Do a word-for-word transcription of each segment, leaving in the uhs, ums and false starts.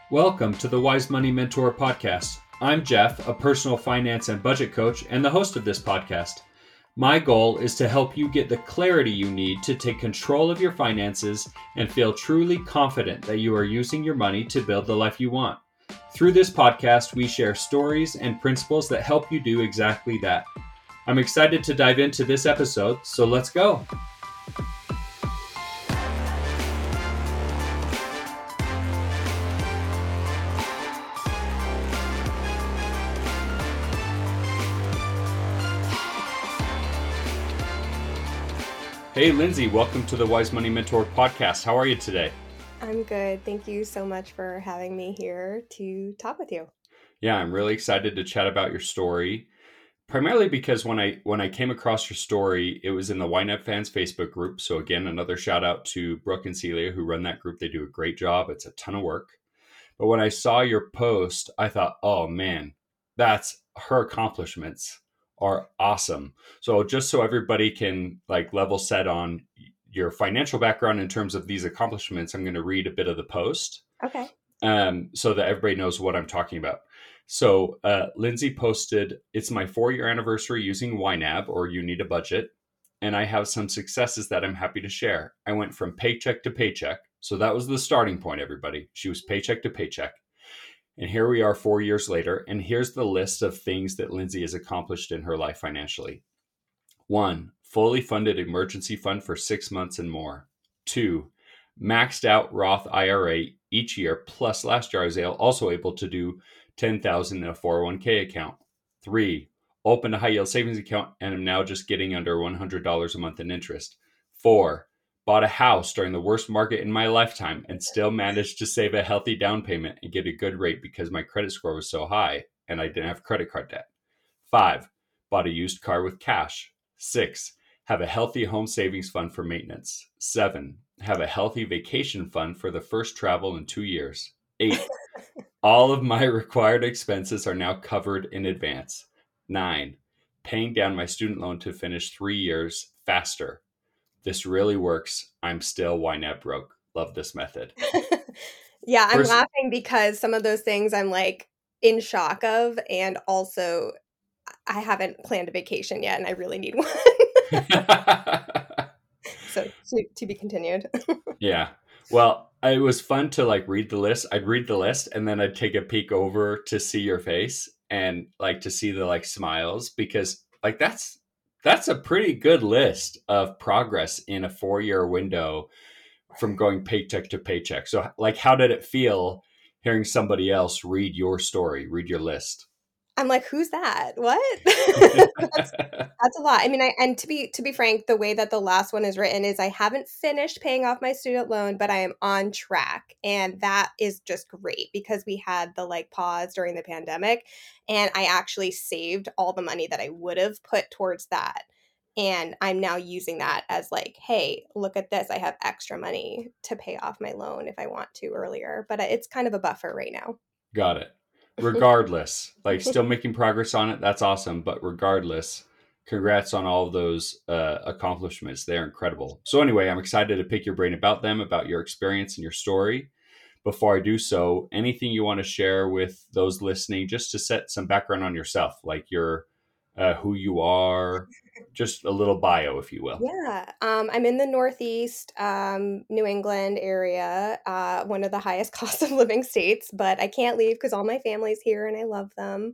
Welcome to the Wise Money Mentor podcast. I'm Jeff, a personal finance and budget coach and the host of this podcast. My goal is to help you get the clarity you need to take control of your finances and feel truly confident that you are using your money to build the life you want. Through this podcast, we share stories and principles that help you do exactly that. I'm excited to dive into this episode, so let's go. Hey, Lindsay, welcome to the Wise Money Mentor podcast. How are you today? I'm good. Thank you so much for having me here to talk with you. Yeah, I'm really excited to chat about your story, primarily because when I when I came across your story, it was in the YNAB Fans Facebook group. So again, another shout out to Brooke and Celia who run that group. They do a great job. It's a ton of work. But when I saw your post, I thought, oh man, that's her accomplishments are awesome. So just so everybody can like level set on your financial background in terms of these accomplishments, I'm going to read a bit of the post. Okay. Um, so that everybody knows what I'm talking about. So uh, Lindsay posted, it's my four-year anniversary using YNAB, or You Need a Budget, and I have some successes that I'm happy to share. I went from paycheck to paycheck. So that was the starting point, everybody. She was paycheck to paycheck. And here we are four years later, and here's the list of things that Lindsay has accomplished in her life financially. One, fully funded emergency fund for six months and more. Two, maxed out Roth I R A each year, plus last year I was also able to do ten thousand dollars in a four oh one k account. Three, opened a high yield savings account and am now just getting under one hundred dollars a month in interest. Four, bought a house during the worst market in my lifetime and still managed to save a healthy down payment and get a good rate because my credit score was so high and I didn't have credit card debt. Five, bought a used car with cash. Six, have a healthy home savings fund for maintenance. Seven, have a healthy vacation fund for the first travel in two years. Eight, all of my required expenses are now covered in advance. Nine, paying down my student loan to finish three years faster. This really works. I'm still YNAB broke. Love this method. Yeah, I'm First, laughing because some of those things I'm like in shock of, and also I haven't planned a vacation yet, and I really need one. So to, to be continued. yeah. Well, it was fun to like read the list. I'd read the list and then I'd take a peek over to see your face and like to see the like smiles, because like that's that's a pretty good list of progress in a four-year window from going paycheck to paycheck. So like how did it feel hearing somebody else read your story, read your list? I'm like, who's that? What? That's That's a lot. I mean, I and to be to be frank, the way that the last one is written is I haven't finished paying off my student loan, but I am on track. And that is just great because we had the like pause during the pandemic, and I actually saved all the money that I would have put towards that. And I'm now using that as like, hey, look at this. I have extra money to pay off my loan if I want to earlier, but it's kind of a buffer right now. Got it. Regardless, like still making progress on it. That's awesome. But regardless, congrats on all of those uh, accomplishments. They're incredible. So anyway, I'm excited to pick your brain about them, about your experience and your story. Before I do so, anything you want to share with those listening, just to set some background on yourself, like your uh, who you are, just a little bio, if you will. Yeah, um, I'm in the Northeast, um, New England area, uh, one of the highest cost of living states, but I can't leave because all my family's here and I love them.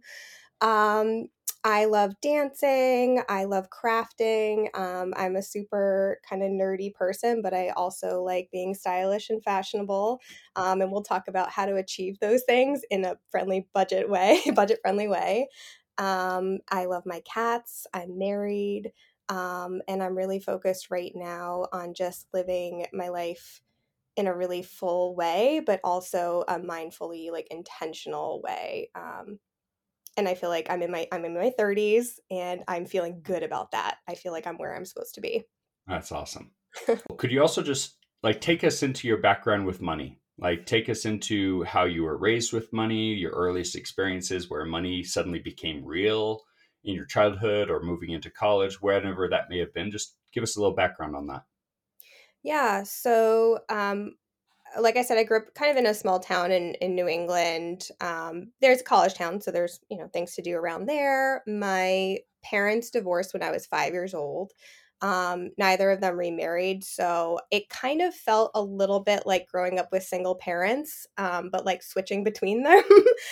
Um, I love dancing. I love crafting. Um, I'm a super kind of nerdy person, but I also like being stylish and fashionable. Um, and we'll talk about how to achieve those things in a friendly budget way, budget friendly way. Um, I love my cats. I'm married. Um, and I'm really focused right now on just living my life in a really full way, but also a mindfully like intentional way. Um, and I feel like I'm in my I'm in my thirties and I'm feeling good about that. I feel like I'm where I'm supposed to be. That's awesome. Could you also just like take us into your background with money? Like take us into how you were raised with money, your earliest experiences where money suddenly became real in your childhood or moving into college, wherever that may have been. Just give us a little background on that. Yeah, so um like I said, I grew up kind of in a small town in in New England. Um, there's a college town, so there's, you know, things to do around there. My parents divorced when I was five years old. Um, neither of them remarried, so it kind of felt a little bit like growing up with single parents, um, but like switching between them.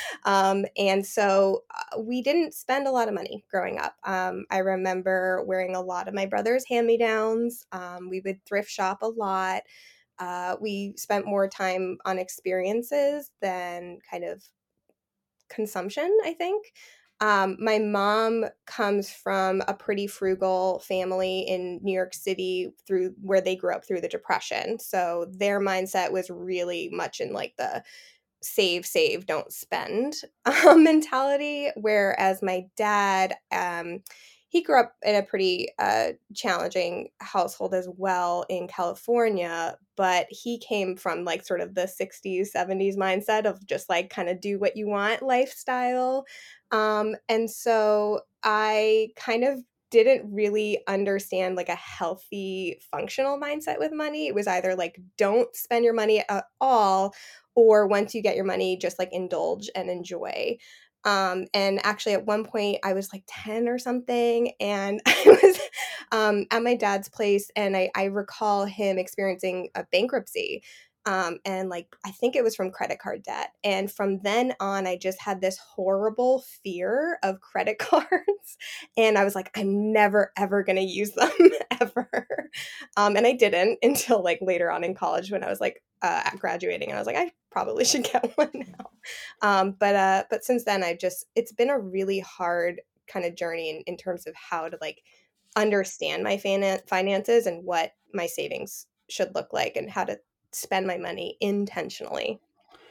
Um, and so uh, we didn't spend a lot of money growing up. Um, I remember wearing a lot of my brother's hand-me-downs. Um, we would thrift shop a lot. Uh, we spent more time on experiences than kind of consumption, I think. Um, my mom comes from a pretty frugal family in New York City through where they grew up through the Depression. So their mindset was really much in like the save, save, don't spend um, mentality. Whereas my dad, um, he grew up in a pretty uh, challenging household as well in California, but he came from like sort of the sixties, seventies mindset of just like kind of do what you want lifestyle. Um, and so I kind of didn't really understand like a healthy functional mindset with money. It was either like don't spend your money at all, or once you get your money, just like indulge and enjoy. Um, and actually, at one point, I was like ten or something, and I was um, at my dad's place, and I, I recall him experiencing a bankruptcy. Um, and like, I think it was from credit card debt. And from then on, I just had this horrible fear of credit cards. And I was like, I'm never, ever going to use them ever. Um, and I didn't until like later on in college when I was like uh, graduating, and I was like, I probably should get one now. Um, but uh, but since then, I just it's been a really hard kind of journey in, in terms of how to like understand my finan- finances and what my savings should look like and how to spend my money intentionally.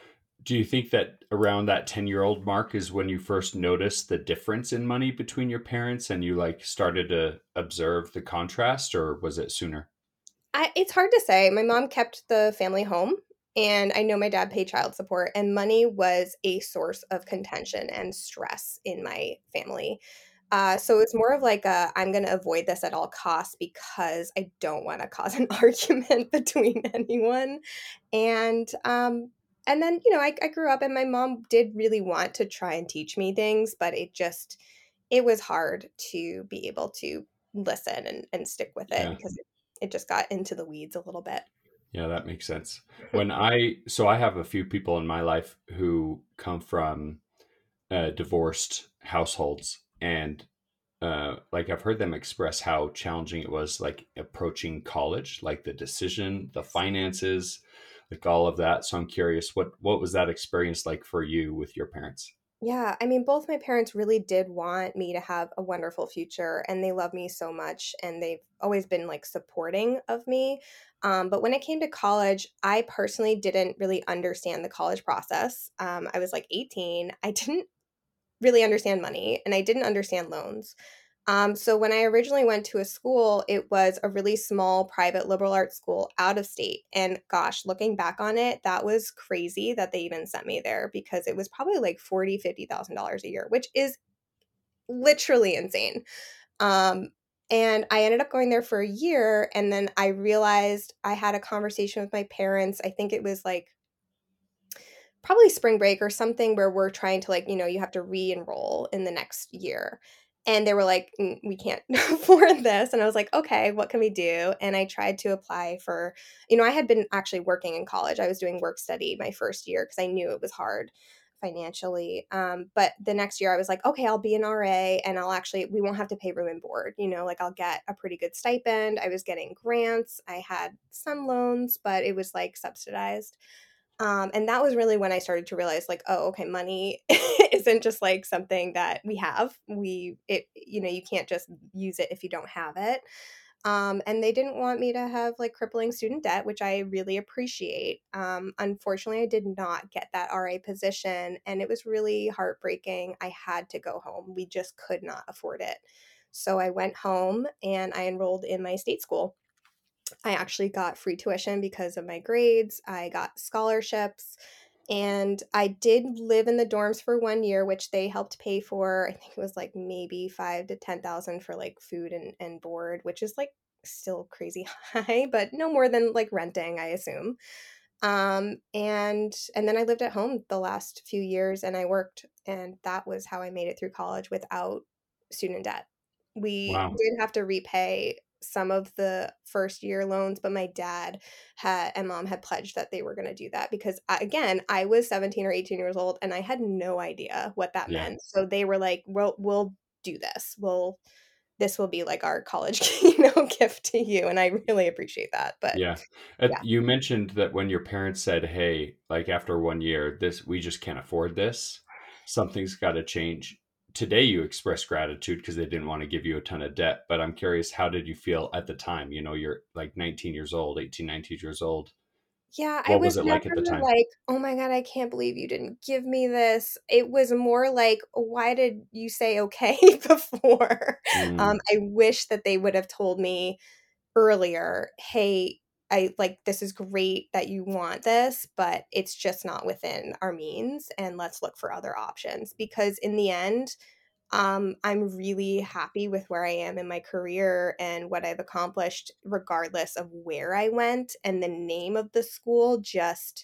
Do you think that around that ten year old mark is when you first noticed the difference in money between your parents and you like started to observe the contrast, or was it sooner? I, it's hard to say. My mom kept the family home, and I know my dad paid child support, and money was a source of contention and stress in my family. Uh, so it's more of like a, I'm going to avoid this at all costs because I don't want to cause an argument between anyone. And um, and then you know I, I grew up, and my mom did really want to try and teach me things, but it just it was hard to be able to listen and, and stick with it Yeah. because it, it just got into the weeds a little bit. Yeah, that makes sense. When I, so I have a few people in my life who come from uh, divorced households, and uh, like I've heard them express how challenging it was, like approaching college, like the decision, the finances, like all of that. So I'm curious, what what was that experience like for you with your parents? Yeah, I mean, both my parents really did want me to have a wonderful future, and they love me so much, and they've always been like supporting of me. Um, but when it came to college, I personally didn't really understand the college process. Um, I was like eighteen. I didn't really understand money, and I didn't understand loans. Um, so when I originally went to a school, it was a really small private liberal arts school out of state. And gosh, looking back on it, that was crazy that they even sent me there because it was probably like forty, fifty thousand dollars a year, which is literally insane. Um, and I ended up going there for a year, and then I realized I had a conversation with my parents. I think it was like probably spring break or something where we're trying to like, you know, you have to re-enroll in the next year. And they were like, "Mm, we can't afford this." And I was like, okay, what can we do? And I tried to apply for, you know, I had been actually working in college. I was doing work study my first year because I knew it was hard financially. Um, but the next year I was like, okay, I'll be an R A, and I'll actually, we won't have to pay room and board, you know, like I'll get a pretty good stipend. I was getting grants. I had some loans, but it was like subsidized. Um, and that was really when I started to realize, like, oh, okay, money isn't just like something that we have. We, it, you know, you can't just use it if you don't have it. Um, and they didn't want me to have like crippling student debt, which I really appreciate. Um, unfortunately, I did not get that R A position, and it was really heartbreaking. I had to go home. We just could not afford it. So I went home and I enrolled in my state school. I actually got free tuition because of my grades. I got scholarships, and I did live in the dorms for one year, which they helped pay for. I think it was like maybe five to ten thousand for like food and, and board, which is like still crazy high, but no more than like renting, I assume. Um, and and then I lived at home the last few years and I worked, and that was how I made it through college without student debt. We Wow. did have to repay some of the first year loans, but my dad had and mom had pledged that they were going to do that because I, again, I was seventeen or eighteen years old and I had no idea what that Yeah. meant. So they were like, "We'll we'll do this. We'll this will be like our college, you know, gift to you." And I really appreciate that. But Yeah. Uh, yeah. you mentioned that when your parents said, "Hey, like after one year, this we just can't afford this. Something's got to change." Today you express gratitude because they didn't want to give you a ton of debt, but I'm curious, how did you feel at the time? You know, you're like nineteen years old, eighteen, nineteen years old. Yeah, I What was was it never like at the time? like, "Oh my god, I can't believe you didn't give me this." It was more like, "Why did you say okay before?" Um, Mm, I wish that they would have told me earlier, "Hey, I like, this is great that you want this, but it's just not within our means, and let's look for other options." Because in the end, um, I'm really happy with where I am in my career and what I've accomplished, regardless of where I went. And the name of the school just,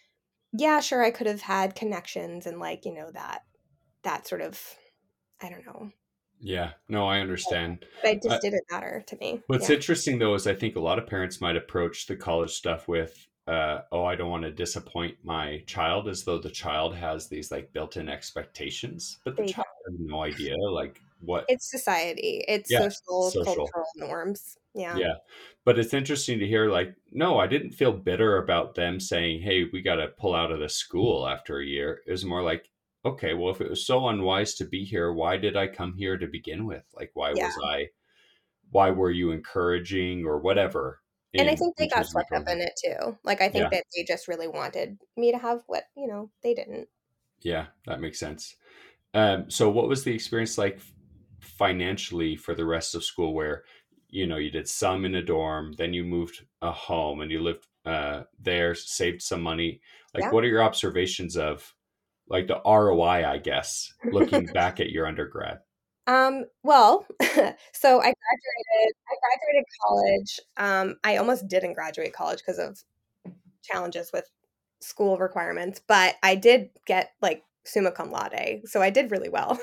yeah, sure, I could have had connections and like, you know, that that sort of, I don't know. yeah. No, I understand. But it Uh, just didn't matter to me. What's Yeah. interesting though is I think a lot of parents might approach the college stuff with, uh, "Oh, I don't want to disappoint my child," as though the child has these like built-in expectations, but the They child don't. has no idea like what. It's society. It's Yeah, social, social. cultural norms. Yeah. Yeah, but it's interesting to hear like, no, I didn't feel bitter about them saying, "Hey, we got to pull out of the school after a year." It was more like, okay, well, if it was so unwise to be here, why did I come here to begin with? Like, why Yeah. was I? Why were you encouraging or whatever And I in think they in got terms of your swept up program? in it too. Like, I think Yeah, that they just really wanted me to have what, you know, they didn't. yeah, that makes sense. Um, so what was the experience like f- financially for the rest of school where, you know, you did some in a dorm, then you moved a home and you lived uh, there, saved some money. Like, Yeah. what are your observations of like the R O I, I I guess, looking back at your undergrad? Um, well, so I graduated I graduated college. Um, I almost didn't graduate college because of challenges with school requirements, but I did get, like, summa cum laude, so I did really well.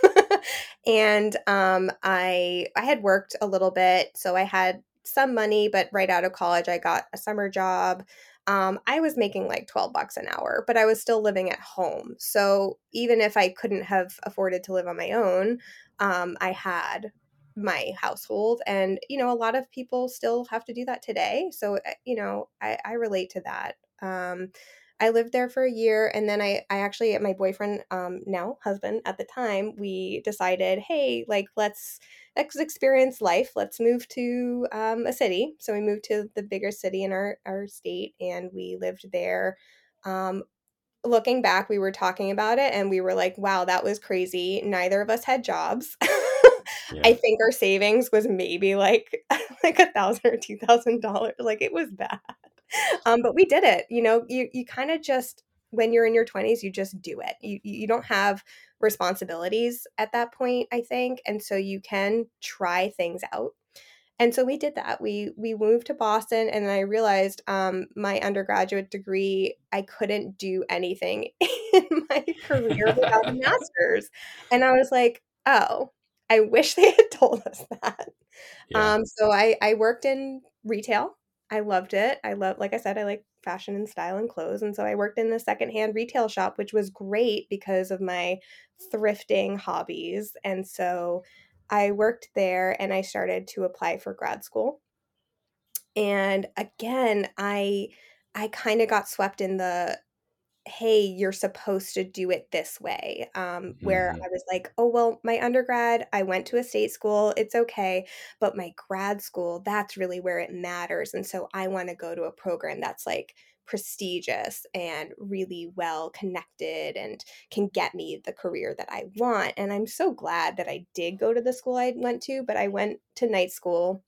And, um, I I had worked a little bit, so I had some money, but right out of college, I got a summer job. Um, I was making, like, twelve bucks an hour, but I was still living at home, so even if I couldn't have afforded to live on my own, um, I had my household, and, you know, a lot of people still have to do that today, so, eh, you know, I I relate to that. Um, I lived there for a year, and then I I actually my boyfriend, um, now husband at the time, we decided, "Hey, like, let's let's experience life. Let's move to, um, a city." So we moved to the bigger city in our our state, and we lived there. Um, Looking back, we were talking about it, and we were like, "Wow, that was crazy." Neither of us had jobs. I Yeah. think our savings was maybe, like like one thousand or two thousand dollars like, it was bad. Um, but we did it, you know, you you kinda just when you're in your twenties, you just do it. You you don't have responsibilities at that point, I think, and so you can try things out. And so we did that. We we moved to Boston, and then I realized, um, my undergraduate degree, I couldn't do anything in my career without a master's. And I was like, "Oh, I wish they had told us that." Yeah. Um, so I I worked in retail. I loved it. I love like I said, I like fashion and style and clothes, and so I worked in a secondhand retail shop, which was great because of my thrifting hobbies, and so I worked there and I started to apply for grad school. And again, I I kinda got swept in the hey, you're supposed to do it this way. Um, where Hmm. I was like, oh, well, my undergrad, I went to a state school, it's okay. But my grad school, that's really where it matters. And so I want to go to a program that's like prestigious and really well connected and can get me the career that I want. And I'm so glad that I did go to the school I went to, but I went to night school,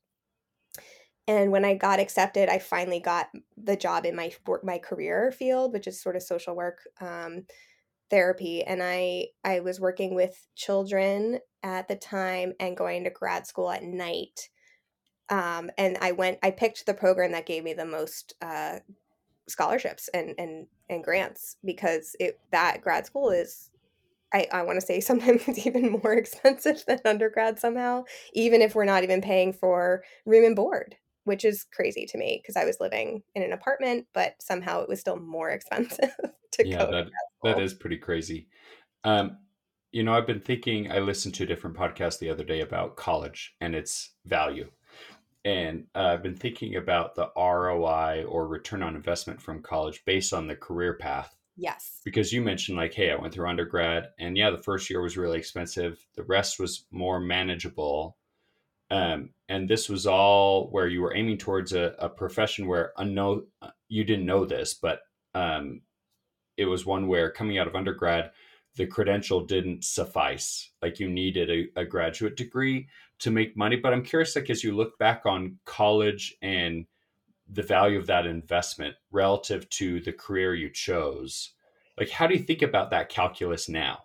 and when I got accepted, I finally got the job in my work my career field, which is sort of social work, um, therapy, and I I was working with children at the time and going to grad school at night. Um, and I went I picked the program that gave me the most, uh, scholarships and and and grants, because it that grad school is, I, I want to say sometimes it's even more expensive than undergrad somehow, even if we're not even paying for room and board, which is crazy to me because I was living in an apartment, but somehow it was still more expensive to Yeah, go to that grad that school. is pretty crazy. Um, you know, I've been thinking, I listened to a different podcast the other day about college and its value. And uh, I've been thinking about the R O I, or return on investment, from college based on the career path. Yes. Because you mentioned, like, hey, I went through undergrad, and yeah, the first year was really expensive. The rest was more manageable. Um, and this was all where you were aiming towards a, a profession where unknown, you didn't know this, but um, it was one where coming out of undergrad, the credential didn't suffice. Like, you needed a, a graduate degree to make money. But I'm curious, like, as you look back on college and the value of that investment relative to the career you chose, like, how do you think about that calculus now?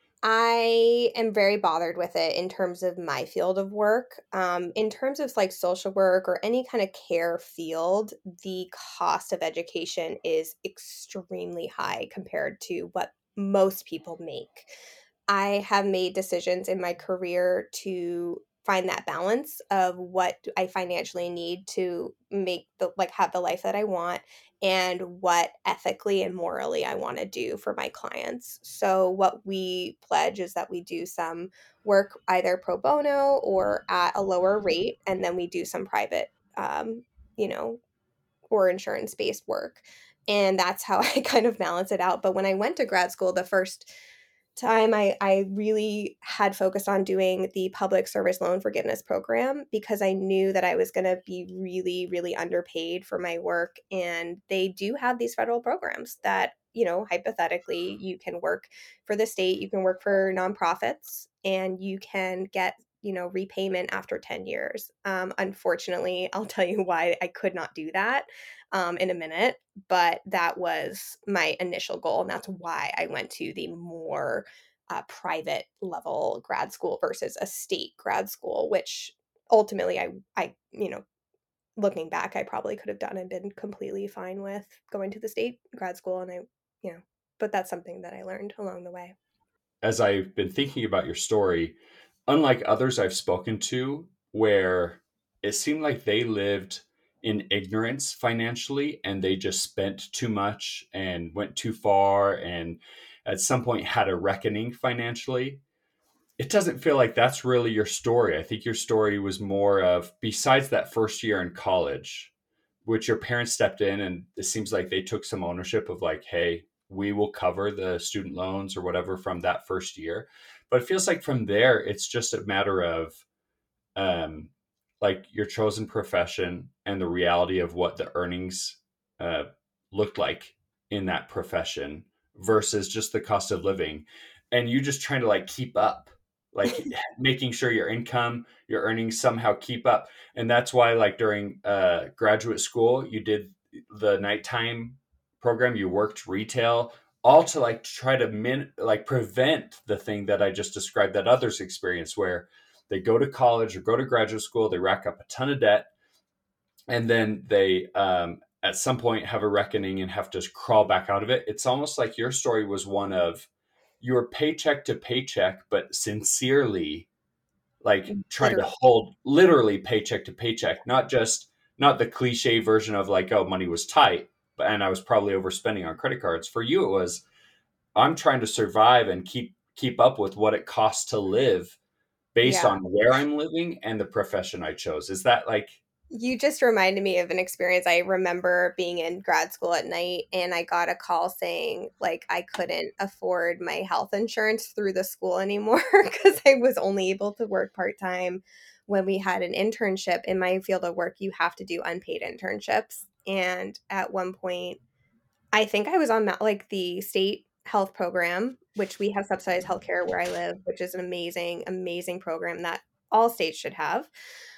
I am very bothered with it in terms of my field of work. Um, in terms of like social work or any kind of care field, the cost of education is extremely high compared to what most people make. I have made decisions in my career to find that balance of what do I financially need to make the like have the life that I want, and what ethically and morally I want to do for my clients. So what we pledge is that we do some work either pro bono or at a lower rate, and then we do some private um, you know, or insurance based work. And that's how I kind of balance it out. But when I went to grad school, the first time I, I really had focused on doing the public service loan forgiveness program, because I knew that I was going to be really, really underpaid for my work. And they do have these federal programs that, you know, hypothetically, you can work for the state, you can work for nonprofits, and you can get, you know, repayment after ten years. Um, unfortunately, I'll tell you why I could not do that um, in a minute, but that was my initial goal. And that's why I went to the more uh, private level grad school versus a state grad school, which ultimately I, I, you know, looking back, I probably could have done and been completely fine with going to the state grad school. And I, you know, but that's something that I learned along the way. As I've been thinking about your story, unlike others I've spoken to, where it seemed like they lived in ignorance financially and they just spent too much and went too far, and at some point had a reckoning financially. It doesn't feel like that's really your story. I think your story was more of, besides that first year in college, which your parents stepped in, and it seems like they took some ownership of, like, hey, we will cover the student loans or whatever from that first year. But it feels like from there, it's just a matter of um, like your chosen profession and the reality of what the earnings uh, looked like in that profession versus just the cost of living. And you just trying to, like, keep up, like, making sure your income, your earnings somehow keep up. And that's why, like, during uh, graduate school, you did the nighttime program, you worked retail, all to, like, try to min like prevent the thing that I just described that others experience, where they go to college or go to graduate school, they rack up a ton of debt, and then they um, at some point have a reckoning and have to crawl back out of it. It's almost like your story was one of, you were paycheck to paycheck, but sincerely, like, trying to Literally. hold literally paycheck to paycheck, not just, not the cliche version of, like, oh, money was tight, but and I was probably overspending on credit cards. For you, it was, I'm trying to survive and keep keep up with what it costs to live based Yeah. on where I'm living and the profession I chose. Is that, like, You just reminded me of an experience. I remember being in grad school at night and I got a call saying like I couldn't afford my health insurance through the school anymore because I was only able to work part-time. When we had an internship in my field of work, you have to do unpaid internships. And at one point, I think I was on that like the state health program, which we have subsidized healthcare where I live, which is an amazing, amazing program that all states should have.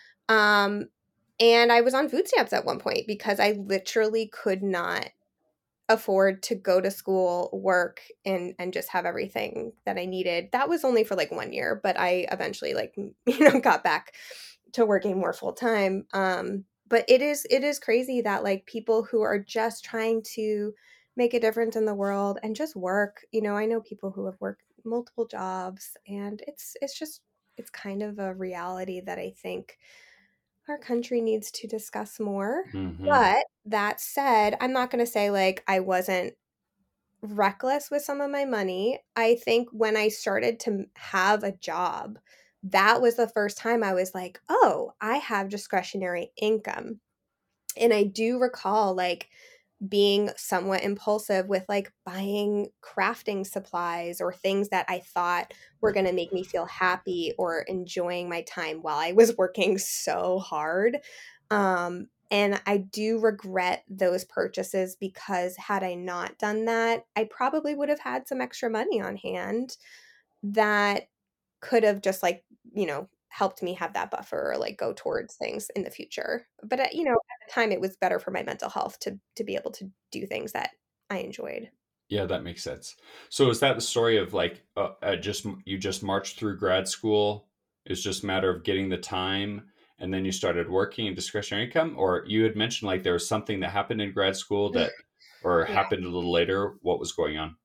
Um, and I was on food stamps at one point because I literally could not afford to go to school, work, and and just have everything that I needed. That was only for like one year, but I eventually like you know got back to working more full time. Um, but it is it is crazy that like people who are just trying to make a difference in the world and just work, you know, I know people who have worked multiple jobs, and it's it's just it's kind of a reality that I think our country needs to discuss more. Hmm. But that said, I'm not going to say like I wasn't reckless with some of my money. I think when I started to have a job, that was the first time I was like, "Oh, I have discretionary income." And I do recall like being somewhat impulsive with like buying crafting supplies or things that I thought were going to make me feel happy or enjoying my time while I was working so hard. Um, and I do regret those purchases because had I not done that, I probably would have had some extra money on hand that could have just like, you know, helped me have that buffer or like go towards things in the future. But, uh, you know, at the time it was better for my mental health to to be able to do things that I enjoyed. Yeah, that makes sense. So is that the story of like uh, uh, just you just marched through grad school? It's just a matter of getting the time, and then you started working in discretionary income, or you had mentioned like there was something that happened in grad school that, or Yeah. happened a little later. What was going on?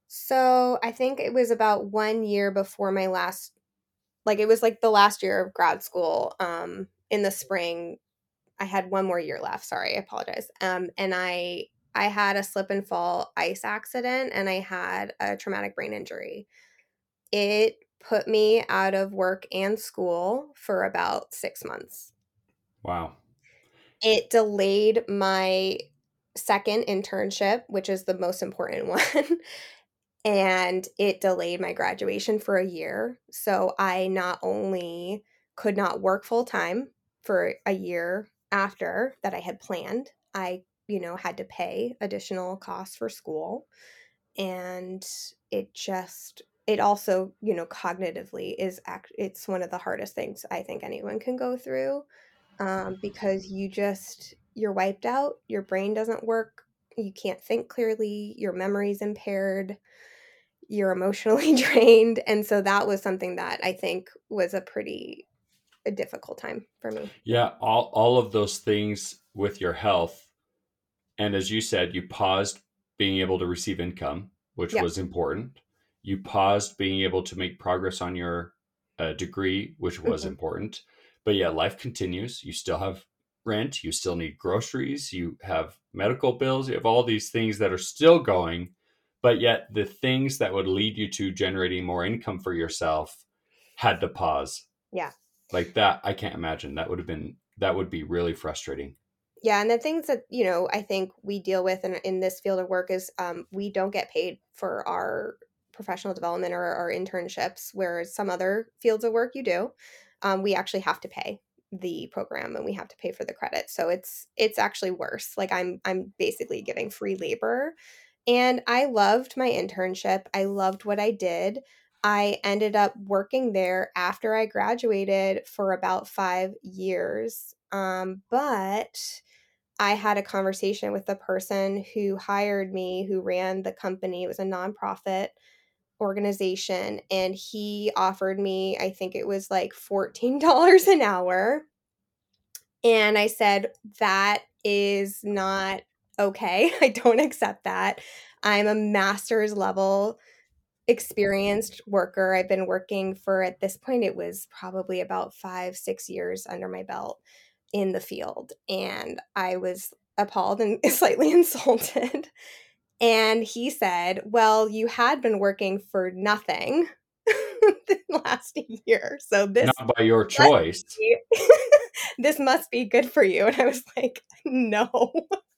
So, I think it was about one year before my last like, it was, like, the last year of grad school, um, in the spring. I had one more year left, sorry, I apologize, um, and I I had a slip and fall ice accident, and I had a traumatic brain injury. It put me out of work and school for about six months. Wow. It delayed my second internship, which is the most important one, and it delayed my graduation for a year. So I not only could not work full time for a year after that I had planned, I, you know, had to pay additional costs for school. And it just, it also, you know, cognitively is act, it's one of the hardest things I think anyone can go through, um, because you just, you're wiped out, your brain doesn't work, you can't think clearly, your memory's impaired, you're emotionally drained, and so that was something that I think was a pretty a difficult time for me. Yeah, all all of those things with your health. And as you said, you paused being able to receive income, which Yep. was important. You paused being able to make progress on your uh, degree, which was Mhm. important. But yeah, life continues. You still have rent. You still need groceries. You have medical bills. You have all these things that are still going. But yet, the things that would lead you to generating more income for yourself had to pause. Yeah. Like that, I can't imagine. That would have been, that would be really frustrating. Yeah, and the things that, you know, I think we deal with in in this field of work is, um, we don't get paid for our professional development or our internships, whereas some other fields of work you do. Um, we actually have to pay the program and we have to pay for the credit. So it's it's actually worse. Like I'm I'm basically giving free labor. And I loved my internship. I loved what I did. I ended up working there after I graduated for about five years. Um, but I had a conversation with the person who hired me, who ran the company. It was a nonprofit organization, and he offered me, I think it was like fourteen dollars an hour. And I said, "That is not okay. I don't accept that. I'm a master's level experienced worker. I've been working for, at this point, it was probably about five, six years under my belt in the field." And I was appalled and slightly insulted. And he said, "Well, you had been working for nothing the last year, so this Not by your must choice. be this must be good for you." And I was like, "No."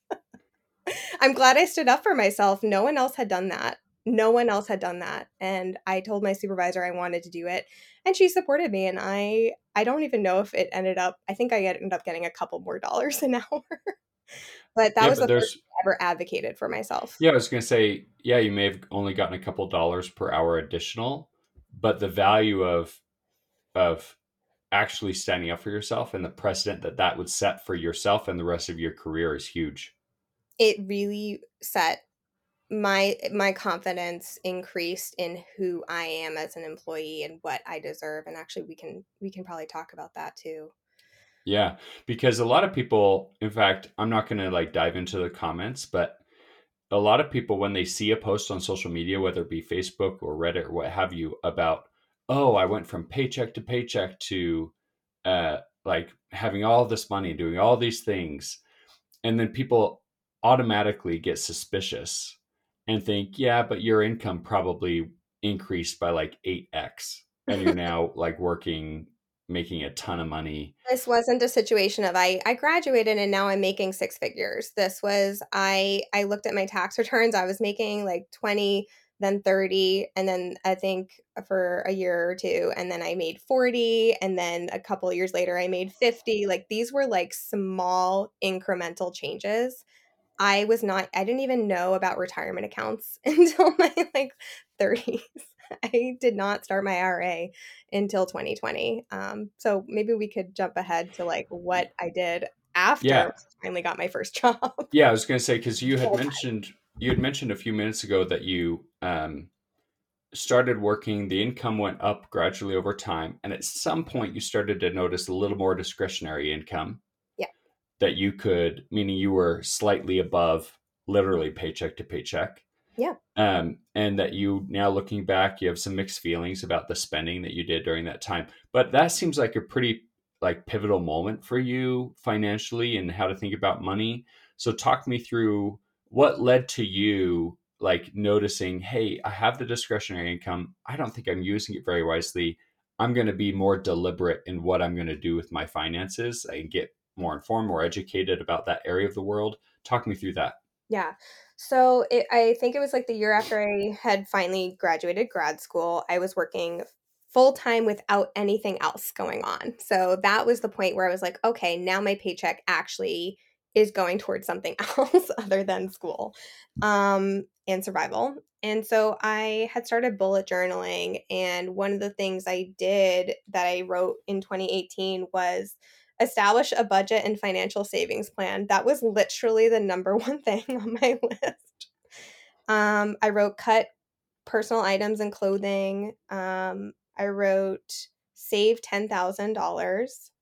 I'm glad I stood up for myself. No one else had done that. No one else had done that, and I told my supervisor I wanted to do it, and she supported me, and I I don't even know if it ended up, I think I ended up getting a couple more dollars an hour, but that Yeah, was but the first there's time I ever advocated for myself. Yeah, I was going to say, yeah, you may have only gotten a couple dollars per hour additional, but the value of of actually standing up for yourself and the precedent that that would set for yourself and the rest of your career is huge. It really set my my confidence increased in who I am as an employee and what I deserve, and actually we can we can probably talk about that too. Yeah, because a lot of people, in fact, I'm not going to like dive into the comments, but a lot of people, when they see a post on social media, whether it be Facebook or Reddit or what have you, about, oh, I went from paycheck to paycheck to uh, like having all this money, doing all these things. And then people automatically get suspicious and think, yeah, but your income probably increased by like eight x. And you're now like working, making a ton of money. This wasn't a situation of I I graduated and now I'm making six figures. This was I I looked at my tax returns. I was making like twenty, then thirty, and then I think for a year or two, and then I made forty, and then a couple of years later I made fifty. Like these were like small incremental changes. I was not I didn't even know about retirement accounts until my, like, thirties. I did not start my I R A until twenty twenty. Um, so maybe we could jump ahead to, like, what I did after Yeah. I finally got my first job. Yeah. I was going to say, because you had Full time. mentioned, you had mentioned a few minutes ago that you um, started working, the income went up gradually over time. And at some point, you started to notice a little more discretionary income Yeah, that you could, meaning you were slightly above literally paycheck to paycheck. yeah. Um, and that you now looking back, you have some mixed feelings about the spending that you did during that time. But that seems like a pretty like pivotal moment for you financially and how to think about money. So talk me through what led to you like noticing, hey, I have the discretionary income. I don't think I'm using it very wisely. I'm going to be more deliberate in what I'm going to do with my finances and get more informed, more educated about that area of the world. Talk me through that. Yeah. So it, I think it was like the year after I had finally graduated grad school, I was working full time without anything else going on. So that was the point where I was like, okay, now my paycheck actually is going towards something else other than school um, and survival. And so I had started bullet journaling. And one of the things I did that I wrote in twenty eighteen was establish a budget and financial savings plan. That was literally the number one thing on my list. Um, I wrote cut personal items and clothing. Um, I wrote save ten thousand dollars.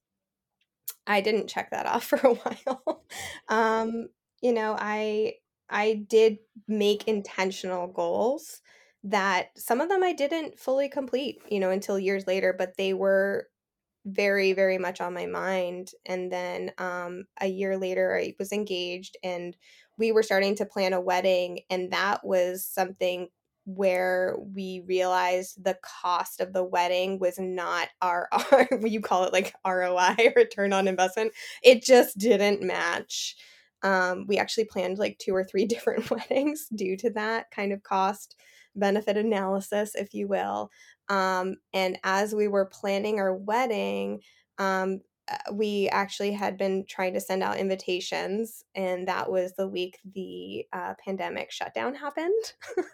I didn't check that off for a while. um, you know, I I did make intentional goals that some of them I didn't fully complete, you know, until years later, but they were very, very much on my mind. And then um, a year later, I was engaged and we were starting to plan a wedding. And that was something where we realized the cost of the wedding was not our, our you call it like R O I, return on investment. It just didn't match. Um, we actually planned like two or three different weddings due to that kind of cost benefit analysis, if you will. Um, and as we were planning our wedding, um, uh, we actually had been trying to send out invitations, and that was the week the uh, pandemic shutdown happened.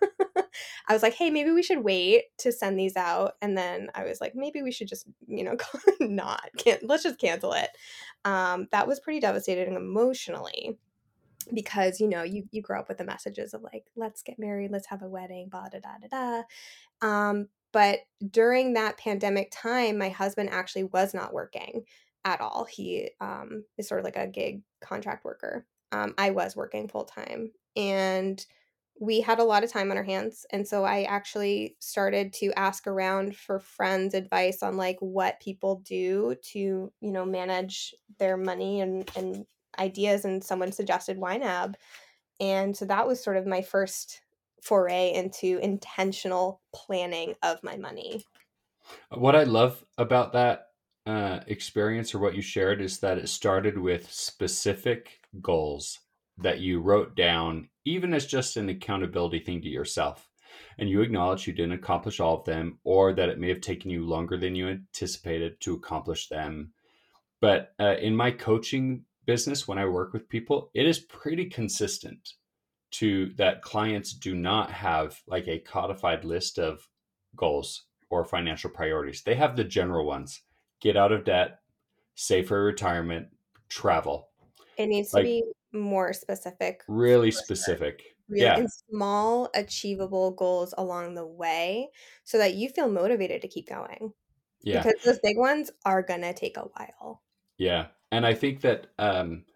I was like, hey, maybe we should wait to send these out. And then I was like, maybe we should just, you know, not, can't, let's just cancel it. Um, that was pretty devastating emotionally because, you know, you, you grow up with the messages of like, let's get married, let's have a wedding, blah, da, da, da, da. Um, but during that pandemic time, my husband actually was not working at all. He um, is sort of like a gig contract worker. Um, I was working full time, and we had a lot of time on our hands. And so I actually started to ask around for friends' advice on like what people do to, you know, manage their money and and ideas. And someone suggested YNAB, and so that was sort of my first foray into intentional planning of my money. What I love about that uh, experience or what you shared is that it started with specific goals that you wrote down, even as just an accountability thing to yourself. And you acknowledge you didn't accomplish all of them, or that it may have taken you longer than you anticipated to accomplish them. But uh, in my coaching business, when I work with people, it is pretty consistent to that clients do not have like a codified list of goals or financial priorities. They have the general ones: get out of debt, save for retirement, travel. It needs to Like be more specific really for sure. specific. Really, Yeah. and small, achievable goals along the way so that you feel motivated to keep going Yeah. because those big ones are gonna take a while. Yeah. And I think that um,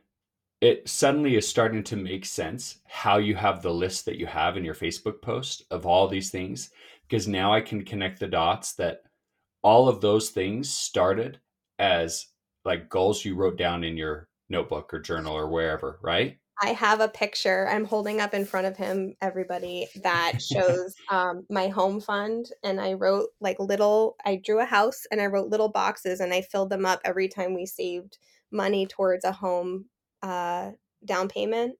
it suddenly is starting to make sense how you have the list that you have in your Facebook post of all these things, because now I can connect the dots that all of those things started as like goals you wrote down in your notebook or journal or wherever, right? I have a picture I'm holding up in front of him, everybody, that shows um, my home fund. And I wrote like little, I drew a house and I wrote little boxes and I filled them up every time we saved money towards a home uh, down payment.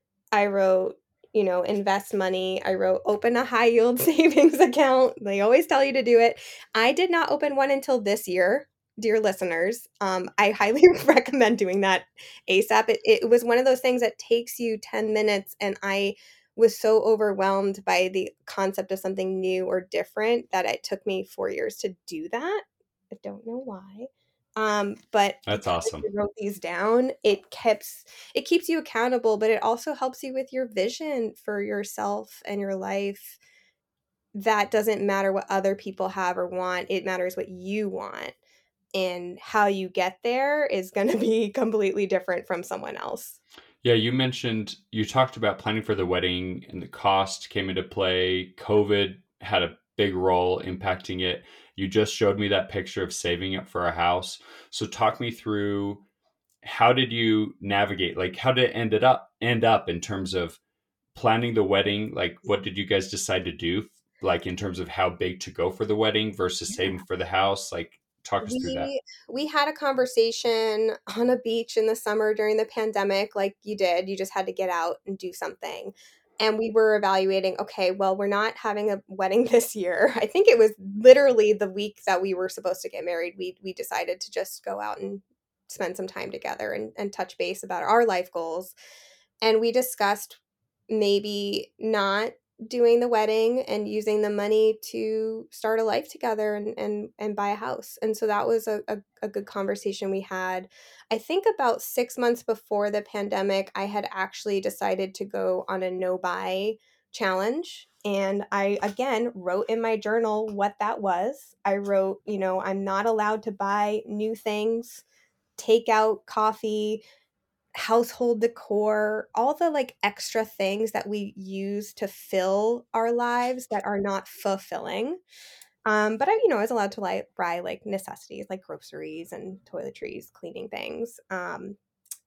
I wrote, you know, invest money. I wrote open a high yield savings account. They always tell you to do it. I did not open one until this year, dear listeners. Um, I highly recommend doing that ASAP. It, it was one of those things that takes you ten minutes, and I was so overwhelmed by the concept of something new or different that it took me four years to do that. I don't know why. Um, but That's because awesome. you wrote these down, it keeps it keeps you accountable, but it also helps you with your vision for yourself and your life. That doesn't matter what other people have or want. It matters what you want. And how you get there is going to be completely different from someone else. Yeah, you mentioned you talked about planning for the wedding and the cost came into play. COVID had a big role impacting it. You just showed me that picture of saving up for a house. So talk me through how did you navigate? Like how did it ended up end up in terms of planning the wedding? Like what did you guys decide to do? Like in terms of how big to go for the wedding versus saving for the house? Like talk us through that. We we had a conversation on a beach in the summer during the pandemic, like you did. You just had to get out and do something. And we were evaluating, okay, well, we're not having a wedding this year. I think it was literally the week that we were supposed to get married. We we decided to just go out and spend some time together and, and touch base about our life goals. And we discussed maybe not doing the wedding and using the money to start a life together and and and buy a house. And so that was a, a, a good conversation we had. I think about six months before the pandemic, I had actually decided to go on a no buy challenge. And I again wrote in my journal what that was. I wrote, you know, I'm not allowed to buy new things, take out coffee, household decor, all the like extra things that we use to fill our lives that are not fulfilling. Um, but I, you know, I was allowed to like buy like necessities like groceries and toiletries, cleaning things. Um,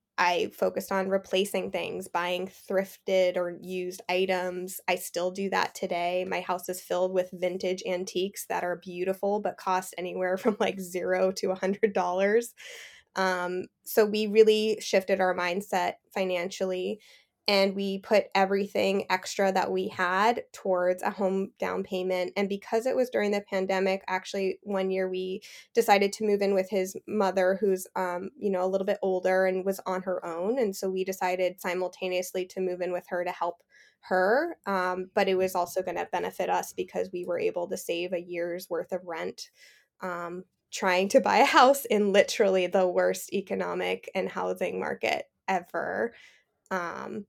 I focused on replacing things, buying thrifted or used items. I still do that today. My house is filled with vintage antiques that are beautiful but cost anywhere from like zero to a hundred dollars. Um, so we really shifted our mindset financially and we put everything extra that we had towards a home down payment. And because it was during the pandemic, actually one year we decided to move in with his mother who's um, you know, a little bit older and was on her own. And so we decided simultaneously to move in with her to help her. Um, but it was also going to benefit us because we were able to save a year's worth of rent. Um, Trying to buy a house in literally the worst economic and housing market ever. Um,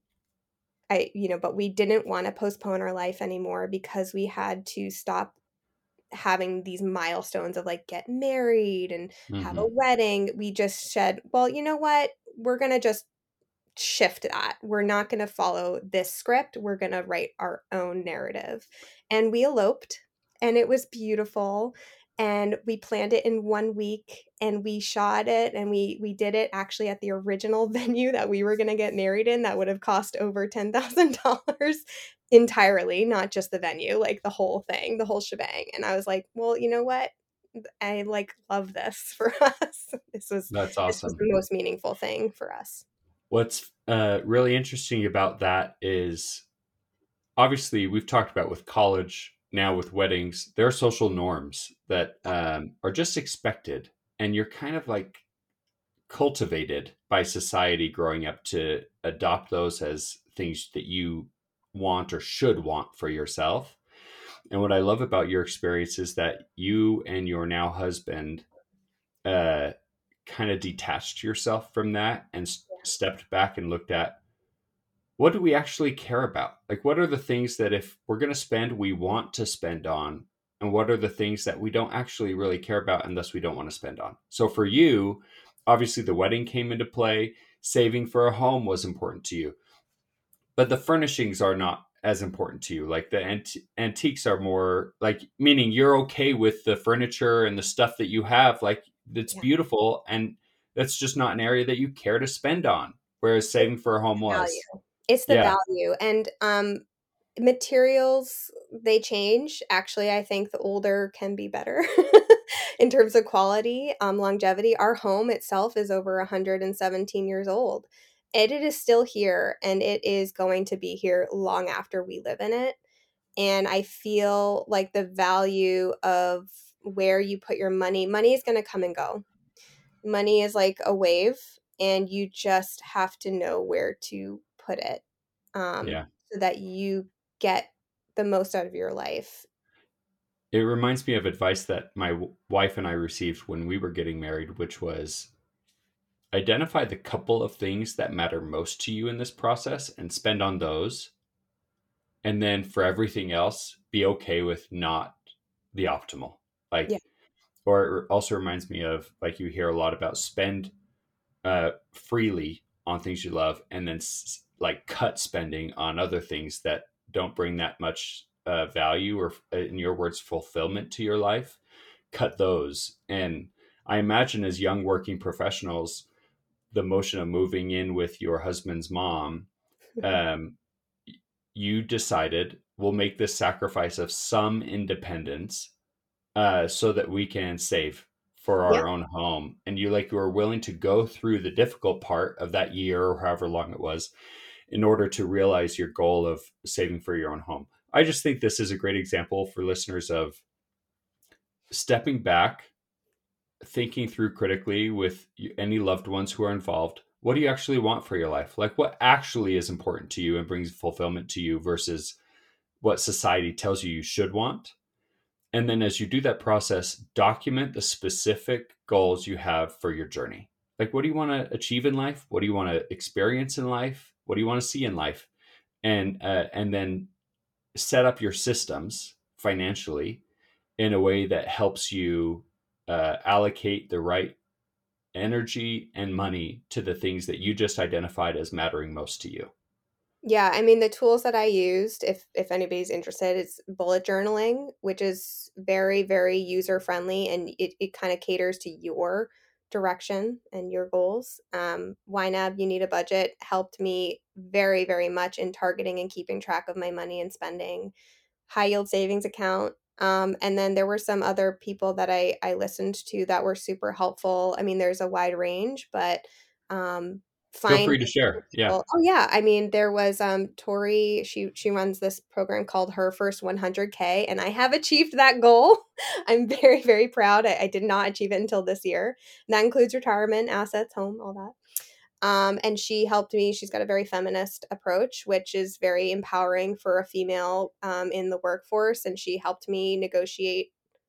I, you know, but we didn't want to postpone our life anymore because we had to stop having these milestones of like get married and have a Hmm. wedding. We just said, well, you know what? We're going to just shift that. We're not going to follow this script. We're going to write our own narrative. And we eloped and it was beautiful. And we planned it in one week and we shot it and we we did it actually at the original venue that we were going to get married in that would have cost over ten thousand dollars entirely, not just the venue, like the whole thing, the whole shebang. And I was like, well, you know what? I like love this for us. This was That's this was awesome. the most meaningful thing for us. What's uh, really interesting about that is obviously we've talked about with college now with weddings, there are social norms that um, are just expected, and you're kind of like cultivated by society growing up to adopt those as things that you want or should want for yourself. And what I love about your experience is that you and your now husband uh, kind of detached yourself from that and s- stepped back and looked at what do we actually care about? Like, what are the things that if we're going to spend, we want to spend on? And what are the things that we don't actually really care about and thus we don't want to spend on? So for you, Obviously, the wedding came into play. Saving for a home was important to you, but the furnishings are not as important to you. Like the ant- antiques are more like, meaning you're okay with the furniture and the stuff that you have. Like, it's Yeah. beautiful, and that's just not an area that you care to spend on. Whereas It's saving for a home the was. value. It's the Yeah, value, and, um, materials, they change. Actually, I think the older can be better in terms of quality, um, longevity. Our home itself is over one hundred seventeen years old, and it is still here, and it is going to be here long after we live in it, and I feel like the value of where you put your money money is gonna come and go. Money is like a wave, and you just have to know where to put it, um, yeah. so that you get the most out of your life. It reminds me of advice that my w- wife and I received when we were getting married, which was identify the couple of things that matter most to you in this process and spend on those. And then for everything else, be okay with not the optimal. Yeah. Like, or it also reminds me of, like, you hear a lot about spend uh, freely on things you love, and then s- like cut spending on other things that don't bring that much uh, value or, uh, in your words, fulfillment to your life. Cut those. And I imagine as young working professionals, the motion of moving in with your husband's mom, um, you decided we'll make this sacrifice of some independence uh, so that we can save for Yeah. our own home. And you like you were willing to go through the difficult part of that year or however long it was in order to realize your goal of saving for your own home. I just think this is a great example for listeners of stepping back, thinking through critically with any loved ones who are involved. What do you actually want for your life? Like, what actually is important to you and brings fulfillment to you versus what society tells you you should want? And then as you do that process, document the specific goals you have for your journey. Like, what do you want to achieve in life? What do you want to experience in life? What do you want to see in life? And uh, and then set up your systems financially in a way that helps you uh, allocate the right energy and money to the things that you just identified as mattering most to you. Yeah, I mean, the tools that I used, if if anybody's interested, it's bullet journaling, which is very, very user friendly, and it, it kind of caters to your direction and your goals. Um, Y NAB, You Need a Budget, helped me very, very much in targeting and keeping track of my money and spending. High yield savings account. Um, and then there were some other people that I I listened to that were super helpful. I mean, there's a wide range, but um, Feel find free to share. Yeah. people. Oh yeah, I mean, there was um Tori. She she runs this program called Her First one hundred K, and I have achieved that goal. I'm very very proud. I, I did not achieve it until this year. And that includes retirement, assets, home, all that. Um, and she helped me. She's got a very feminist approach, which is very empowering for a female um, in the workforce. And she helped me negotiate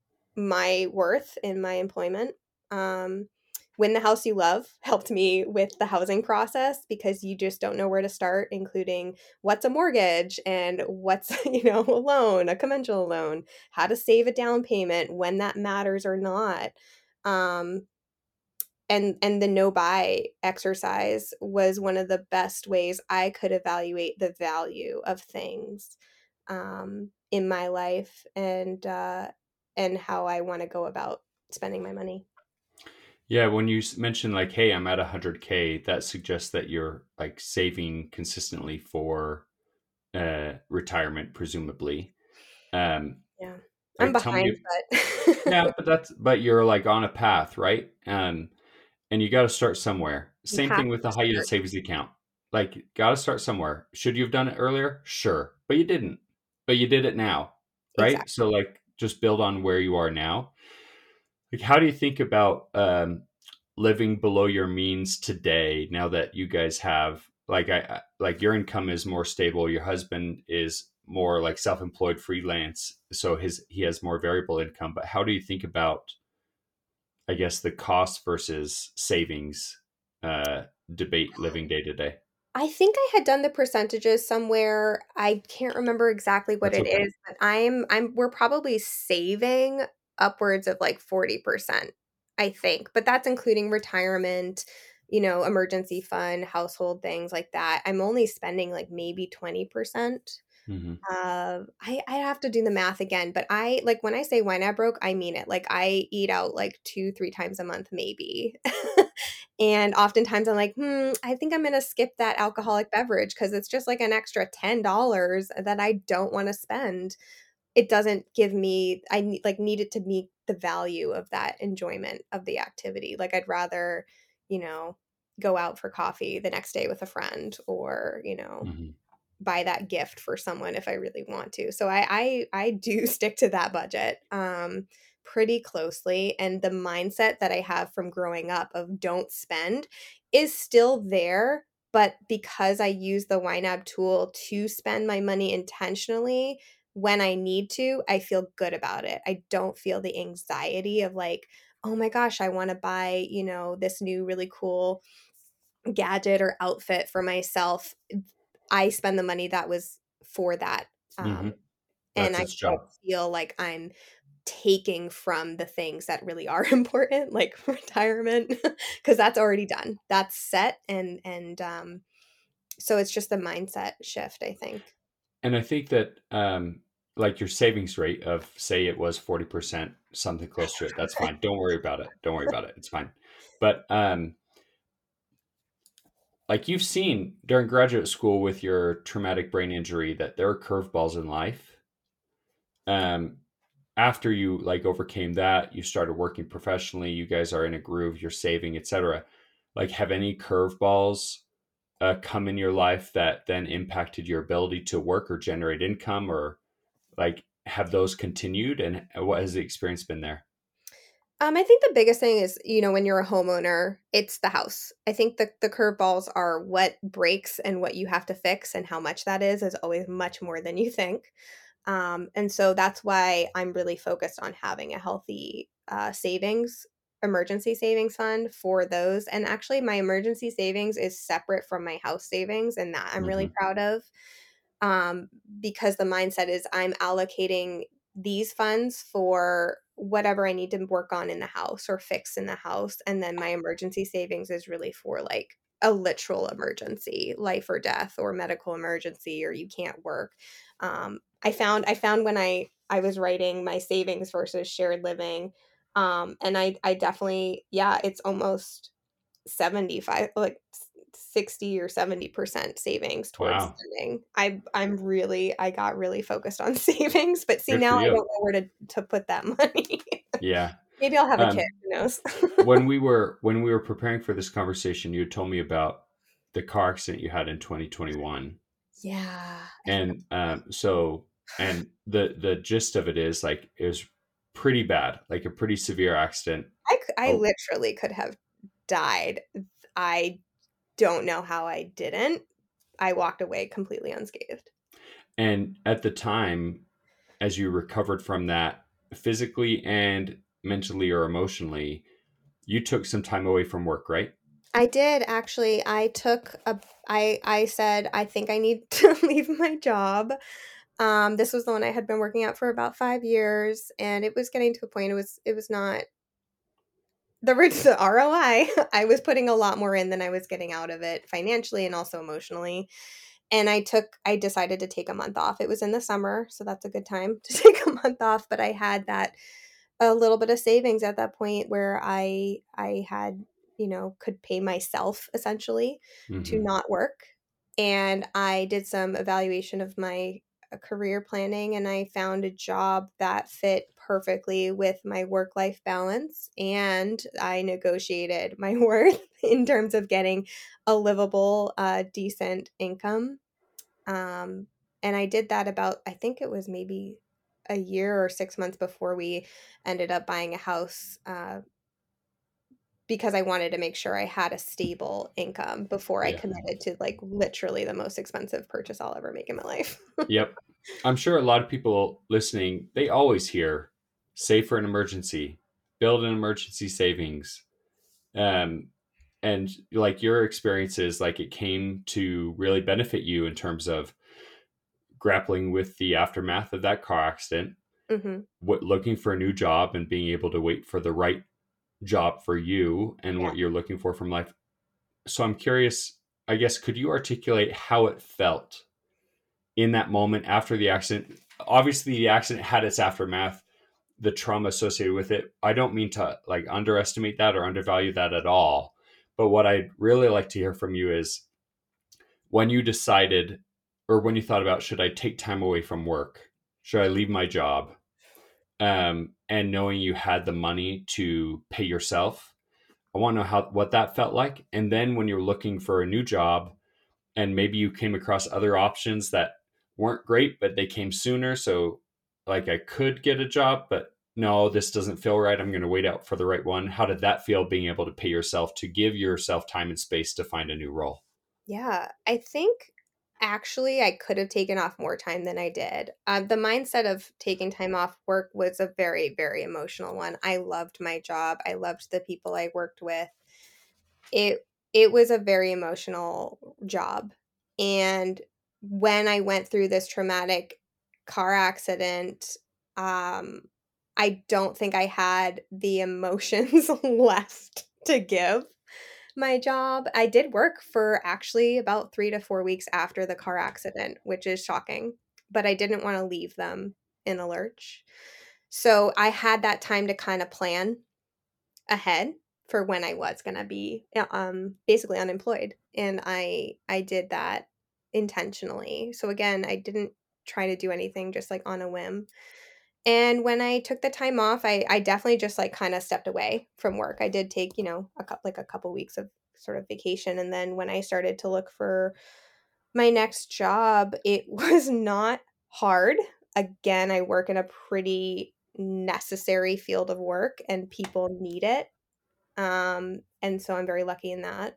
my worth in my employment. Um, Win the House You Love helped me with the housing process because you just don't know where to start, including what's a mortgage and what's, you know, a loan, a conventional loan, how to save a down payment, when that matters or not. Um, and and the no buy exercise was one of the best ways I could evaluate the value of things um, in my life and uh, and how I want to go about spending my money. Yeah, when you s- mention like, hey, I'm at one hundred K, that suggests that you're like saving consistently for uh, retirement, presumably. Um, Yeah, I'm like, tell me behind, if, but yeah, but that's, but you're like on a path, right? Um, and you got to start somewhere. you Same have thing with the to high yield start. savings account. Like, got to start somewhere. Should you have done it earlier? Sure, but you didn't. But you did it now, right? Exactly. So, like, just build on where you are now. Like, how do you think about um, living below your means today? Now that you guys have, like, I I- like your income is more stable, your husband is more like self-employed freelance, so his he has more variable income. But how do you think about, I guess, the cost versus savings uh, debate living day to day? I think I had done the percentages somewhere. I can't remember exactly what That's it okay. is, but I'm I'm we're probably saving upwards of like forty percent. I think, but that's including retirement, you know, emergency fund, household things like that. I'm only spending like maybe twenty percent. Mm-hmm. Uh, I I have to do the math again, but I like when I say wine I broke, I mean it. Like I eat out like two, three times a month, maybe. And oftentimes I'm like, hmm, I think I'm gonna skip that alcoholic beverage because it's just like an extra ten dollars that I don't want to spend. It doesn't give me I need like need it to meet the value of that enjoyment of the activity. Like I'd rather, you know, go out for coffee the next day with a friend or, you know, Mm-hmm. buy that gift for someone if I really want to. So I I I do stick to that budget um pretty closely, and the mindset that I have from growing up of don't spend is still there, but because I use the YNAB tool to spend my money intentionally when I need to, I feel good about it. I don't feel the anxiety of like, oh my gosh, I want to buy, you know, this new really cool gadget or outfit for myself. I spend the money that was for that. Mm-hmm. Um, and That's I its don't job. feel like I'm taking from the things that really are important, like retirement, because that's already done. That's set and and um so it's just the mindset shift, I think. And I think that, um, like your savings rate of, say, it was forty percent, something close to it, that's fine. Don't worry about it. Don't worry about it. It's fine. But um, like you've seen during graduate school with your traumatic brain injury, that there are curveballs in life. Um, After you like overcame that, you started working professionally. You guys are in a groove. You're saving, et cetera. Like, have any curveballs uh, come in your life that then impacted your ability to work or generate income, or like have those continued? And what has the experience been there? Um, I think the biggest thing is, you know, when you're a homeowner, it's the house. I think the the curveballs are what breaks and what you have to fix and how much that is is always much more than you think. Um, and so that's why I'm really focused on having a healthy uh, savings, emergency savings fund for those. And actually, my emergency savings is separate from my house savings, and that I'm really Hmm. proud of um, because the mindset is I'm allocating these funds for whatever I need to work on in the house or fix in the house. And then my emergency savings is really for like a literal emergency, life or death or medical emergency, or you can't work. Um, I found I found when I I was writing my savings versus shared living, um, and I I definitely yeah, it's almost seventy-five like sixty or seventy percent savings towards Wow. spending. I I'm really I got really focused on savings, but see Good for now I you. don't know where to to put that money. Yeah. Maybe I'll have a kid, Um, who knows? when we were when we were preparing for this conversation, you had told me about the car accident you had in twenty twenty-one. Yeah, I forgot. And um, so and the the gist of it is like it was pretty bad, like a pretty severe accident. I c I Oh, literally could have died. I don't know how I didn't. I walked away completely unscathed. and at the time, as you recovered from that physically and mentally or emotionally, you took some time away from work, right? I did actually. I took a I I said, "I think I need to leave my job." Um, this was the one I had been working at for about five years, and it was getting to a point it was it was not the rit the R O I, I was putting a lot more in than I was getting out of it financially and also emotionally, and I took I decided to take a month off. It was in the summer, so that's a good time to take a month off, but I had that a little bit of savings at that point where I I had, you know, could pay myself essentially to Hmm. not work. And I did some evaluation of my uh, career planning and I found a job that fit perfectly with my work life balance. And I negotiated my worth in terms of getting a livable, uh, decent income. Um, and I did that about, I think it was maybe a year or six months before we ended up buying a house, uh, because I wanted to make sure I had a stable income before I Yeah. committed to, like, literally the most expensive purchase I'll ever make in my life. Yep. I'm sure a lot of people listening, they always hear save for an emergency, build an emergency savings. Um, and like your experiences, like it came to really benefit you in terms of grappling with the aftermath of that car accident, Mhm. what looking for a new job and being able to wait for the right job for you and Yeah. what you're looking for from life. So I'm curious, I guess, could you articulate how it felt in that moment after the accident? Obviously, the accident had its aftermath, the trauma associated with it. I don't mean to like underestimate that or undervalue that at all. But what I'd really like to hear from you is when you decided or when you thought about, should I take time away from work? Should I leave my job? Um, and knowing you had the money to pay yourself, I want to know how what that felt like. And then when you're looking for a new job and maybe you came across other options that weren't great, but they came sooner. So like I could get a job, but no, this doesn't feel right. I'm going to wait out for the right one. How did that feel being able to pay yourself to give yourself time and space to find a new role? Yeah, I think actually I could have taken off more time than I did. Uh, the mindset of taking time off work was a very, very emotional one. I loved my job. I loved the people I worked with. It it was a very emotional job. And when I went through this traumatic car accident, um, I don't think I had the emotions left to give my job. I did work for actually about three to four weeks after the car accident, which is shocking, but I didn't wanna leave them in a lurch. So, I had that time to kinda plan ahead for when I was gonna be, uh, um, basically unemployed, and I I did that intentionally. So, again, I didn't try to do anything just, like, on a whim. And when I took the time off, I I definitely just, like, kinda stepped away from work. I did take, you know, a cou like, a couple weeks of sort of vacation, and then when I started to look for my next job, it was not hard. Again, I work in a pretty necessary field of work, and people need it, um, and so I'm very lucky in that.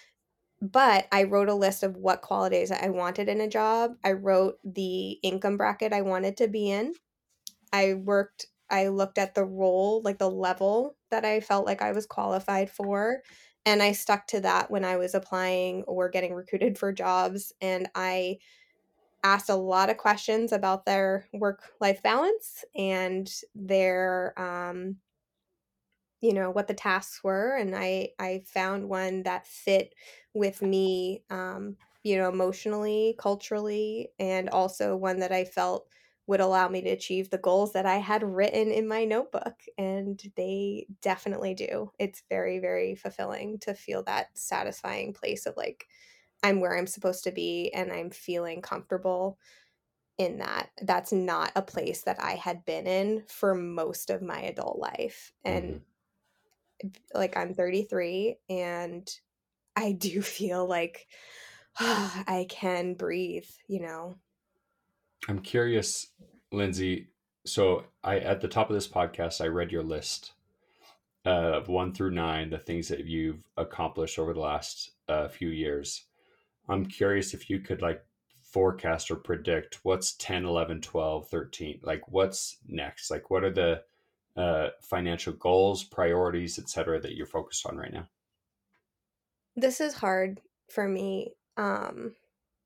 But I wrote a list of what qualities I wanted in a job. I wrote the income bracket I wanted to be in. I worked I looked at the role, like the level that I felt like I was qualified for, and I stuck to that when I was applying or getting recruited for jobs, and I asked a lot of questions about their work-life balance and their, um, you know, what the tasks were, and I I found one that fit with me, um, you know, emotionally, culturally, and also one that I felt would allow me to achieve the goals that I had written in my notebook, and they definitely do. It's very, very fulfilling to feel that satisfying place of, like, I'm where I'm supposed to be, and I'm feeling comfortable in that. That's not a place that I had been in for most of my adult life, and Mhm. like, I'm thirty-three, and I do feel like I can breathe, you know? I'm curious, Lindsay. So I at the top of this podcast, I read your list uh, of one through nine, the things that you've accomplished over the last uh, few years. I'm curious if you could like forecast or predict what's ten, eleven, twelve, thirteen. Like what's next? Like what are the uh, financial goals, priorities, et cetera, that you're focused on right now? This is hard for me. Um,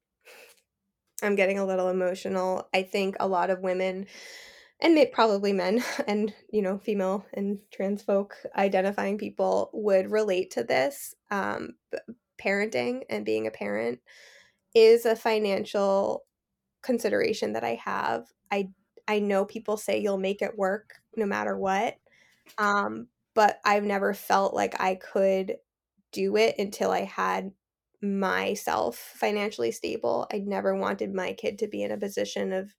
I'm getting a little emotional. I think a lot of women and may probably men and, you know, female and trans folk identifying people would relate to this. Um, b Parenting and being a parent is a financial consideration that I have. I I know people say you'll make it work no matter what, um, but I've never felt like I could do it until I had myself financially stable. I never wanted my kid to be in a position of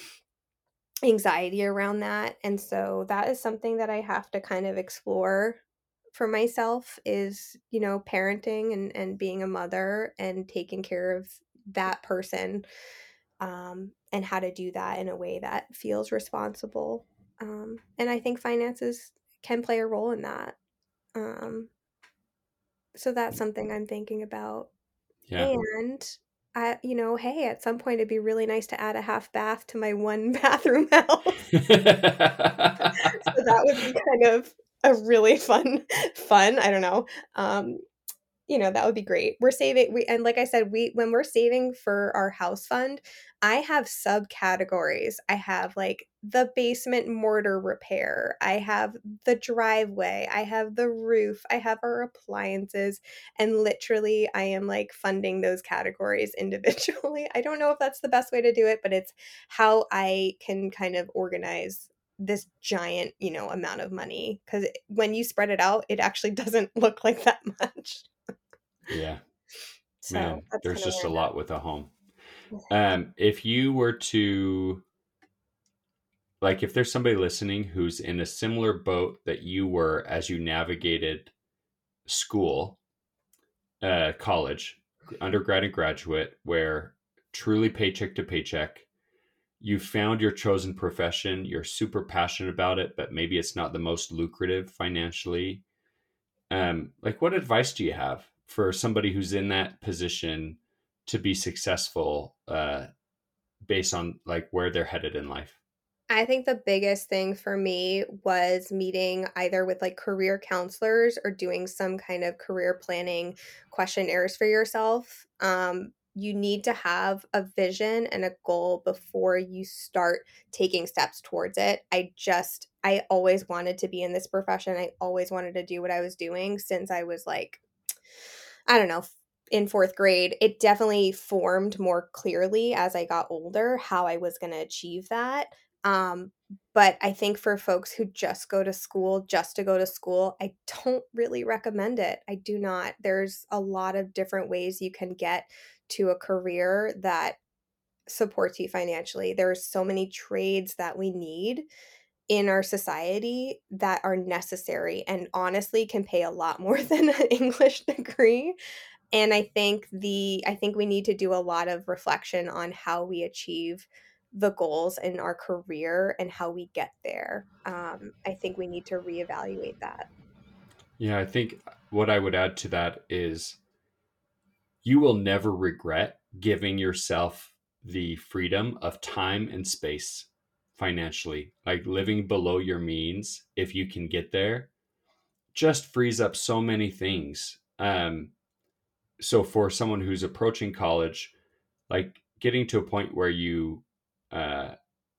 anxiety around that, and so that is something that I have to kind of explore for myself is, you know, parenting and and being a mother and taking care of that person, um, and how to do that in a way that feels responsible, um, and I think finances can play a role in that, um, so that's something I'm thinking about, Yeah. and I you know, hey, at some point, it'd be really nice to add a half bath to my one bathroom house. So that would be kind of a really fun fun, I don't know, um, you know, that would be great. We're saving we and like I said, we when we're saving for our house fund, I have subcategories. I have, like, the basement mortar repair, I have the driveway, I have the roof, I have our appliances, and literally, I am, like, funding those categories individually. I don't know if that's the best way to do it, but it's how I can kind of organize this giant, you know, amount of money. Because when you spread it out, it actually doesn't look like that much. Yeah, So, man, that's there's kinda just where a I'm lot with a home. at. Um, if you were to, like, if there's somebody listening who's in a similar boat that you were as you navigated school, uh, college, undergrad and graduate, where truly paycheck to paycheck, you found your chosen profession, you're super passionate about it, but maybe it's not the most lucrative financially. Um, like, what advice do you have for somebody who's in that position to be successful, uh, based on like where they're headed in life? I think the biggest thing for me was meeting either with like career counselors or doing some kind of career planning questionnaires for yourself. Um, you need to have a vision and a goal before you start taking steps towards it. I just, I always wanted to be in this profession. I always wanted to do what I was doing since I was like, I don't know, in fourth grade. It definitely formed more clearly as I got older how I was gonna achieve that. Um, but I think for folks who just go to school just to go to school, I don't really recommend it. I do not. There's a lot of different ways you can get to a career that supports you financially. There's so many trades that we need in our society that are necessary and honestly can pay a lot more than an English degree. And I think the I think we need to do a lot of reflection on how we achieve the goals in our career and how we get there. Um, I think we need to reevaluate that. Yeah, I think what I would add to that is you will never regret giving yourself the freedom of time and space financially. Like living below your means, if you can get there, just frees up so many things. Um, so for someone who's approaching college, like getting to a point where you uh,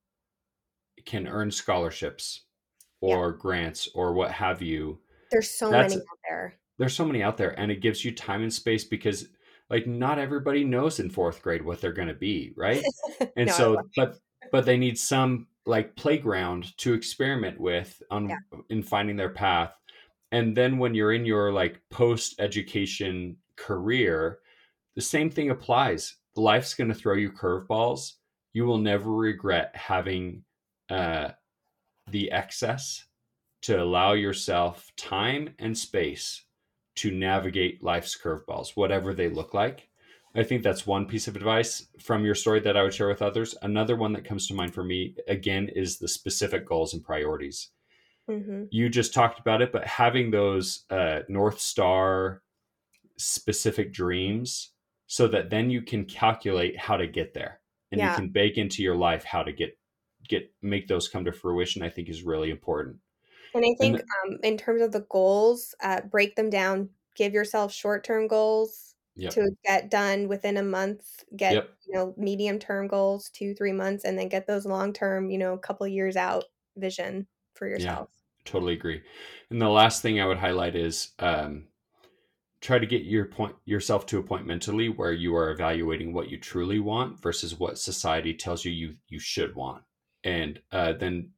can earn scholarships Yeah, or grants or what have you, there's so many that's out there. there's so many out there, and it gives you time and space because like not everybody knows in fourth grade what they're going to be, right? And No, I so love but but they need some like playground to experiment with yeah, on in finding their path. And then when you're in your like post education career, the same thing applies. Life's going to throw you curveballs. You will never regret having uh, the excess to allow yourself time and space to navigate life's curveballs, whatever they look like. I think that's one piece of advice from your story that I would share with others. Another one that comes to mind for me, again, is the specific goals and priorities. mhm. You just talked about it, but having those uh, North Star specific dreams so that then you can calculate how to get there and you Yeah, can bake into your life how to get get make those come to fruition, I think is really important. and I And think, th- um, in terms of the goals, uh, break them down. Give yourself short-term goals yep. to get done within a month, get, Yep. you know, medium-term goals, two, three months, and then get those long-term, you know, couple years out vision for Yeah. yourself. Totally agree. And the last thing I would highlight is um try to get your point yourself to a point mentally where you are evaluating what you truly want versus what society tells you you you should want. And uh then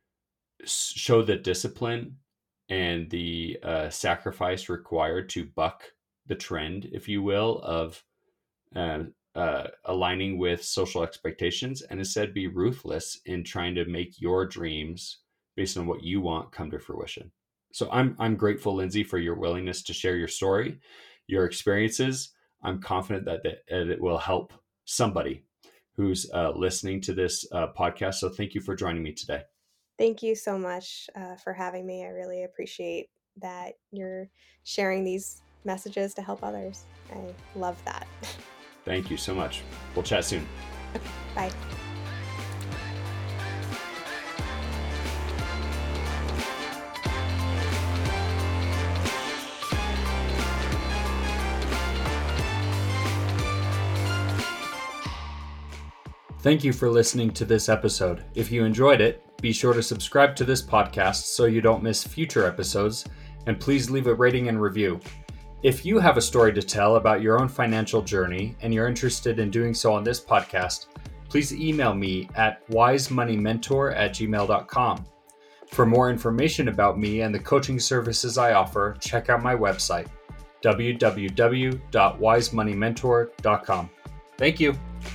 show the discipline and the uh, sacrifice required to buck the trend, if you will, of uh, uh, aligning with social expectations, and instead be ruthless in trying to make your dreams based on what you want come to fruition. So I'm I'm grateful, Lindsay, for your willingness to share your story, your experiences. I'm confident that, that it will help somebody who's uh, listening to this uh, podcast. So thank you for joining me today. Thank you so much, uh, for having me. I really appreciate that you're sharing these messages to help others. I love that. Thank you so much. We'll chat soon. Bye. Thank you for listening to this episode. If you enjoyed it, be sure to subscribe to this podcast so you don't miss future episodes, and please leave a rating and review. If you have a story to tell about your own financial journey and you're interested in doing so on this podcast, please email me at wise money mentor at gmail dot com. For more information about me and the coaching services I offer, check out my website, w w w dot wise money mentor dot com. Thank you.